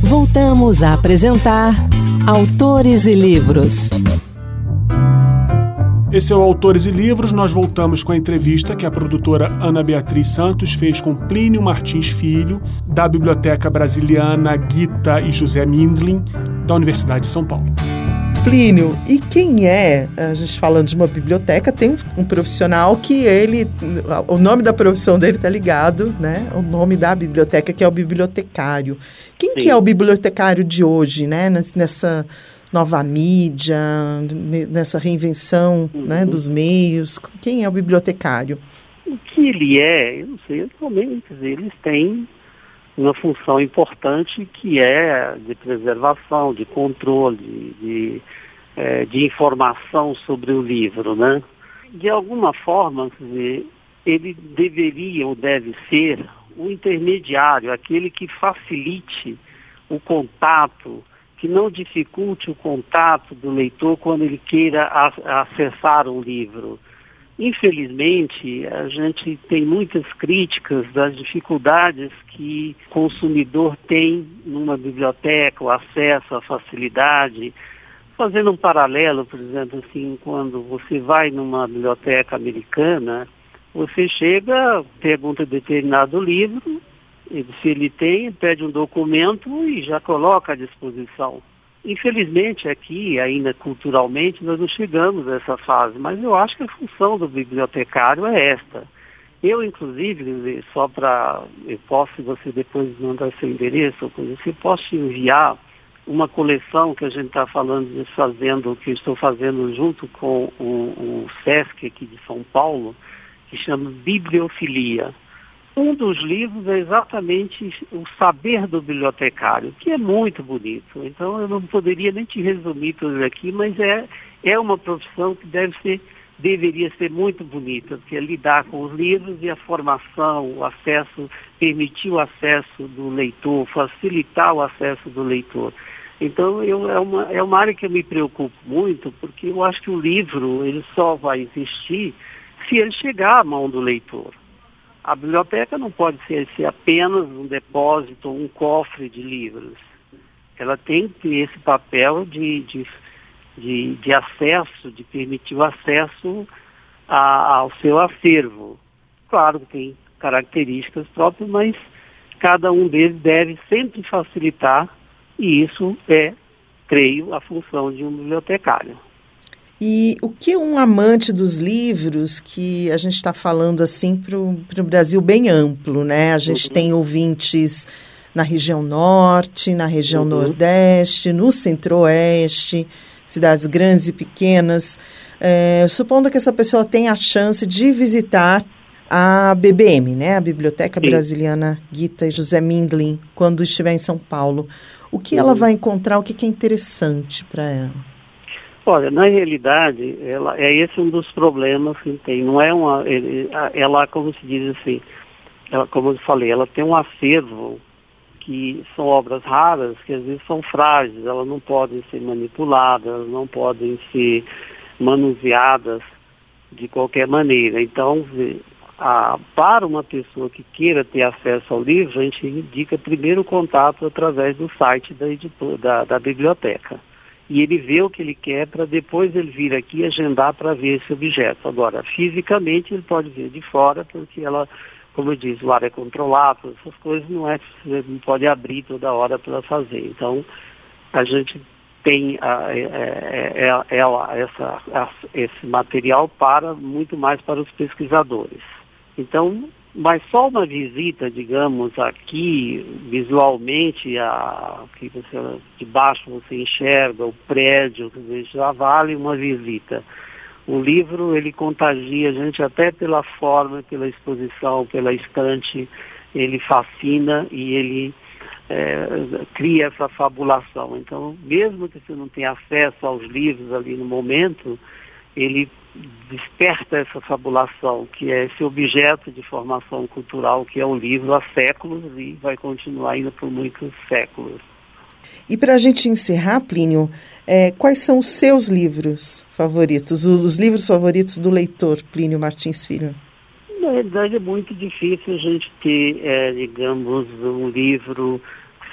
Voltamos a apresentar Autores e Livros. Esse é o Autores e Livros. Nós voltamos com a entrevista que a produtora Ana Beatriz Santos fez com Plínio Martins Filho, da Biblioteca Brasiliana Gita e José Mindlin, da Universidade de São Paulo. Plínio, e quem é? A gente falando de uma biblioteca, tem um profissional que o nome da profissão dele está ligado, né, ao nome da biblioteca, que é o bibliotecário. Quem que é o bibliotecário de hoje, né, nessa nova mídia, nessa reinvenção, né, dos meios? Quem é o bibliotecário? O que ele é, eu não sei, atualmente eles têm uma função importante que é de preservação, de controle, de informação sobre o livro, né? De alguma forma, quer dizer, ele deveria ou deve ser o intermediário, aquele que facilite o contato, que não dificulte o contato do leitor quando ele queira acessar um livro. Infelizmente, a gente tem muitas críticas das dificuldades que o consumidor tem numa biblioteca, o acesso, a facilidade. Fazendo um paralelo, por exemplo, assim, quando você vai numa biblioteca americana, você chega, pergunta determinado livro, se ele tem, pede um documento e já coloca à disposição. Infelizmente, aqui, ainda culturalmente, nós não chegamos a essa fase, mas eu acho que a função do bibliotecário é esta. Eu, inclusive, eu posso, se você depois mandar seu endereço, você posso te enviar uma coleção que a gente está falando que eu estou fazendo junto com o SESC aqui de São Paulo, que chama Bibliofilia. Um dos livros é exatamente o saber do bibliotecário, que é muito bonito. Então, eu não poderia nem te resumir tudo aqui, mas é uma profissão que deveria ser muito bonita, porque é lidar com os livros e a formação, o acesso, permitir o acesso do leitor, facilitar o acesso do leitor. Então, é uma área que eu me preocupo muito, porque eu acho que o livro ele só vai existir se ele chegar à mão do leitor. A biblioteca não pode ser apenas um depósito, um cofre de livros. Ela tem que ter esse papel de acesso, de permitir o acesso ao seu acervo. Claro que tem características próprias, mas cada um deles deve sempre facilitar, e isso é, creio, a função de um bibliotecário. E o que um amante dos livros, que a gente está falando assim para o Brasil bem amplo, né? A gente tem ouvintes na região norte, na região nordeste, no centro-oeste, cidades grandes e pequenas. Supondo que essa pessoa tenha a chance de visitar a BBM, né? A Biblioteca Brasiliana Gita e José Mindlin, quando estiver em São Paulo. O que ela vai encontrar, o que é interessante para ela? Olha, na realidade, esse um dos problemas que tem. Não é ela, como se diz assim, como eu falei, ela tem um acervo que são obras raras, que às vezes são frágeis, elas não podem ser manipuladas, não podem ser manuseadas de qualquer maneira. Então, para uma pessoa que queira ter acesso ao livro, a gente indica primeiro o contato através do site da biblioteca. E ele vê o que ele quer para depois ele vir aqui agendar para ver esse objeto. Agora, fisicamente ele pode ver de fora, porque ela, como eu disse, o ar é controlado, essas coisas você não pode abrir toda hora para fazer. Então, a gente tem esse material muito mais para os pesquisadores. Então, mas só uma visita, digamos, aqui, visualmente, aqui de baixo você enxerga o prédio, já vale uma visita. O livro, ele contagia a gente até pela forma, pela exposição, pela estante, ele fascina e ele cria essa fabulação. Então, mesmo que você não tenha acesso aos livros ali no momento, ele desperta essa fabulação, que é esse objeto de formação cultural que é o livro há séculos e vai continuar ainda por muitos séculos. E para a gente encerrar, Plínio, quais são os seus livros favoritos, os livros favoritos do leitor Plínio Martins Filho? Na realidade é muito difícil a gente ter, digamos, um livro que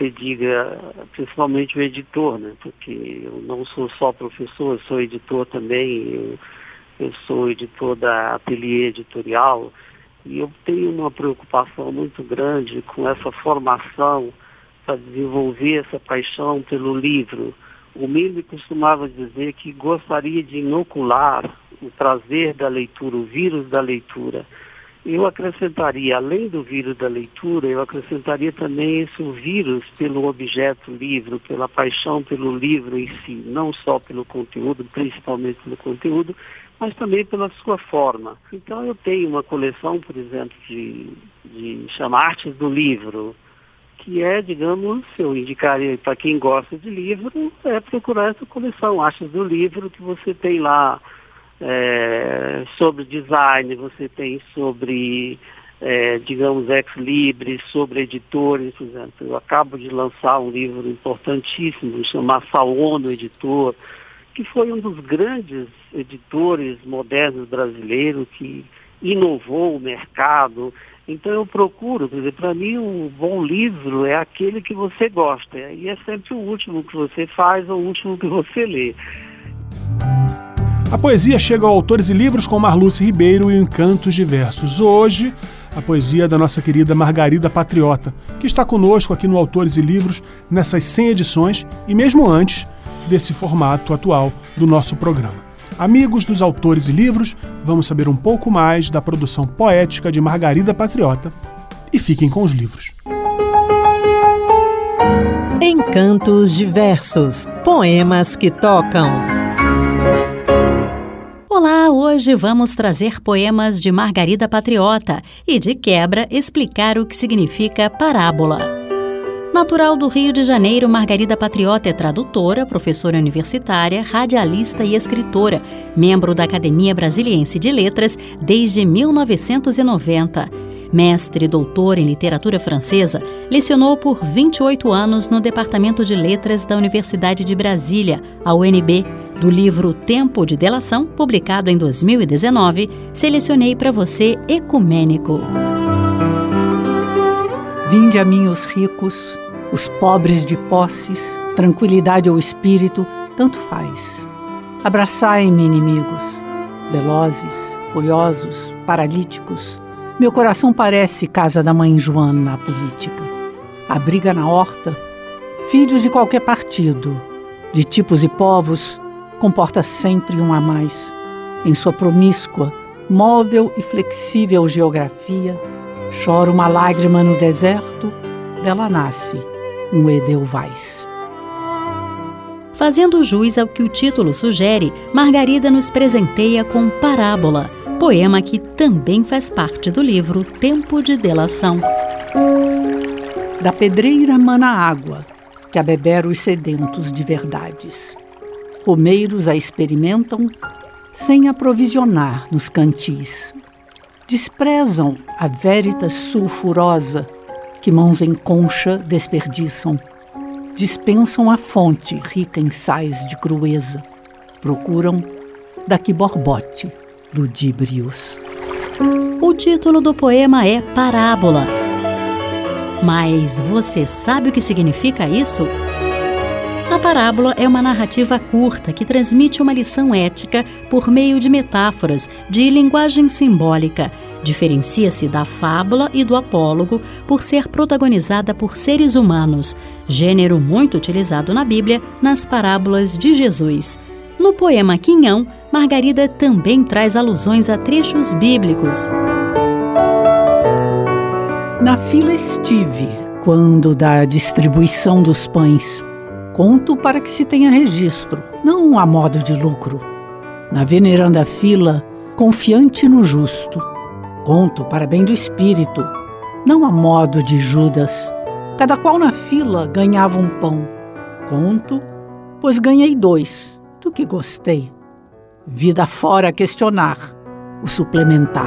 você diga, principalmente o editor, né? Porque eu não sou só professor, eu sou editor também, eu sou editor da Ateliê Editorial, e eu tenho uma preocupação muito grande com essa formação para desenvolver essa paixão pelo livro. O Miller costumava dizer que gostaria de inocular o prazer da leitura, o vírus da leitura. Eu acrescentaria, além do vírus da leitura, eu acrescentaria também esse vírus pelo objeto livro, pela paixão pelo livro em si, não só pelo conteúdo, principalmente pelo conteúdo, mas também pela sua forma. Então eu tenho uma coleção, por exemplo, de chama Artes do Livro, que é, digamos, eu indicaria para quem gosta de livro, é procurar essa coleção Artes do Livro, que você tem lá sobre design, você tem sobre, digamos, ex-libris, sobre editores, por exemplo. Eu acabo de lançar um livro importantíssimo, chamado Saono Editor, que foi um dos grandes editores modernos brasileiros que inovou o mercado. Então eu procuro, quer dizer, para mim um bom livro é aquele que você gosta, e é sempre o último que você faz ou o último que você lê. A poesia chega ao Autores e Livros com Marluce Ribeiro e Encantos Diversos. Hoje, a poesia da nossa querida Margarida Patriota, que está conosco aqui no Autores e Livros nessas 100 edições e mesmo antes desse formato atual do nosso programa. Amigos dos Autores e Livros, vamos saber um pouco mais da produção poética de Margarida Patriota e fiquem com os livros. Encantos Diversos, poemas que tocam. Olá, hoje vamos trazer poemas de Margarida Patriota e, de quebra, explicar o que significa parábola. Natural do Rio de Janeiro, Margarida Patriota é tradutora, professora universitária, radialista e escritora, membro da Academia Brasiliense de Letras desde 1990. Mestre e doutor em literatura francesa, lecionou por 28 anos no Departamento de Letras da Universidade de Brasília, a UNB. Do livro Tempo de Delação, publicado em 2019, selecionei para você Ecumênico. Vinde a mim os ricos, os pobres de posses, tranquilidade ou espírito, tanto faz. Abraçai-me, inimigos, velozes, furiosos, paralíticos. Meu coração parece casa da mãe Joana na política. Abriga na horta filhos de qualquer partido, de tipos e povos, comporta sempre um a mais. Em sua promíscua, móvel e flexível geografia, chora uma lágrima no deserto, dela nasce um Edelweiss. Fazendo jus ao que o título sugere, Margarida nos presenteia com Parábola, poema que também faz parte do livro Tempo de Delação. Da pedreira mana água, que a beber os sedentos de verdades. Romeiros a experimentam, sem aprovisionar nos cantis. Desprezam a veritas sulfurosa, que mãos em concha desperdiçam. Dispensam a fonte rica em sais de crueza. Procuram daqui borbote, ludíbrios. O título do poema é Parábola. Mas você sabe o que significa isso? A parábola é uma narrativa curta que transmite uma lição ética por meio de metáforas, de linguagem simbólica. Diferencia-se da fábula e do apólogo por ser protagonizada por seres humanos, gênero muito utilizado na Bíblia nas parábolas de Jesus. No poema Quinhão, Margarida também traz alusões a trechos bíblicos. Na fila estive, quando da distribuição dos pães. Conto para que se tenha registro, não a modo de lucro. Na veneranda fila, confiante no justo. Conto para bem do espírito, não a modo de Judas. Cada qual na fila ganhava um pão. Conto, pois ganhei 2, do que gostei. Vida fora a questionar, o suplementar.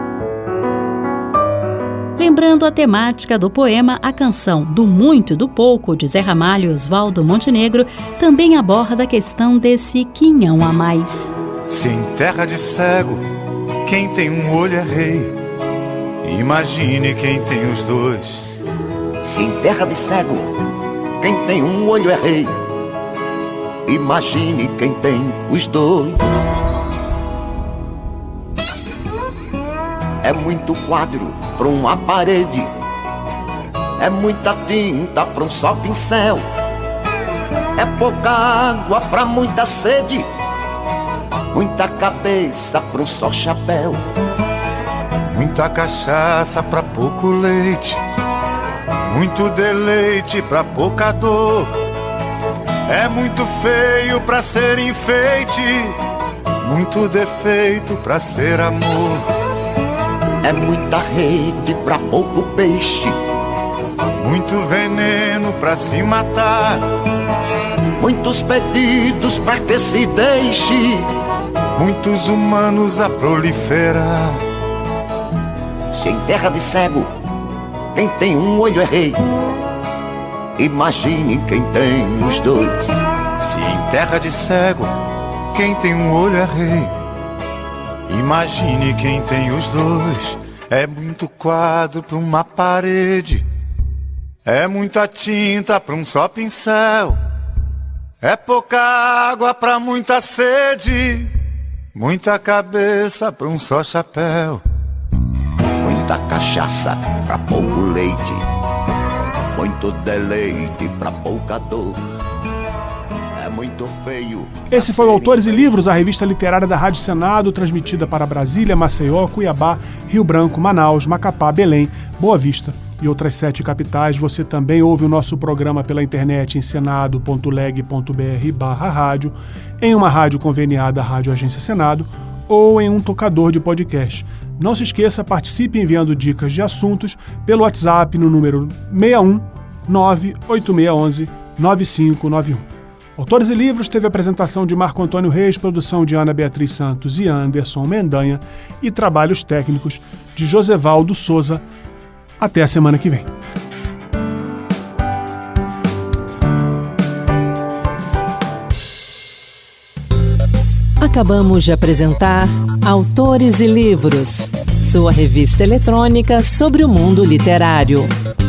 Lembrando a temática do poema, a canção Do Muito e do Pouco, de Zé Ramalho e Oswaldo Montenegro, também aborda a questão desse quinhão a mais. Se em terra de cego, quem tem um olho é rei, imagine quem tem os 2. Se em terra de cego, quem tem um olho é rei. Imagine quem tem os dois. É muito quadro pra uma parede, é muita tinta pra um só pincel, é pouca água pra muita sede, muita cabeça pra um só chapéu. Muita cachaça pra pouco leite, muito deleite pra pouca dor. É muito feio pra ser enfeite, muito defeito pra ser amor. É muita rede pra pouco peixe, muito veneno pra se matar, muitos pedidos pra que se deixe, muitos humanos a proliferar. Se em terra de cego, quem tem um olho é rei. Imagine quem tem os dois. Se em terra de cego, quem tem um olho é rei. Imagine quem tem os dois. É muito quadro pra uma parede, é muita tinta pra um só pincel, é pouca água pra muita sede, muita cabeça pra um só chapéu. Muita cachaça pra pouco leite, muito deleite pra pouca dor. É muito feio. Esse foi o Autores e Livros, a revista literária da Rádio Senado, transmitida para Brasília, Maceió, Cuiabá, Rio Branco, Manaus, Macapá, Belém, Boa Vista e outras 7 capitais. Você também ouve o nosso programa pela internet em senado.leg.br/rádio, em uma rádio conveniada à Rádio Agência Senado ou em um tocador de podcast. Não se esqueça, participe enviando dicas de assuntos pelo WhatsApp no número 61 98611 9591. Autores e Livros teve apresentação de Marco Antônio Reis, produção de Ana Beatriz Santos e Anderson Mendanha e trabalhos técnicos de Josevaldo Souza. Até a semana que vem. Acabamos de apresentar Autores e Livros, sua revista eletrônica sobre o mundo literário.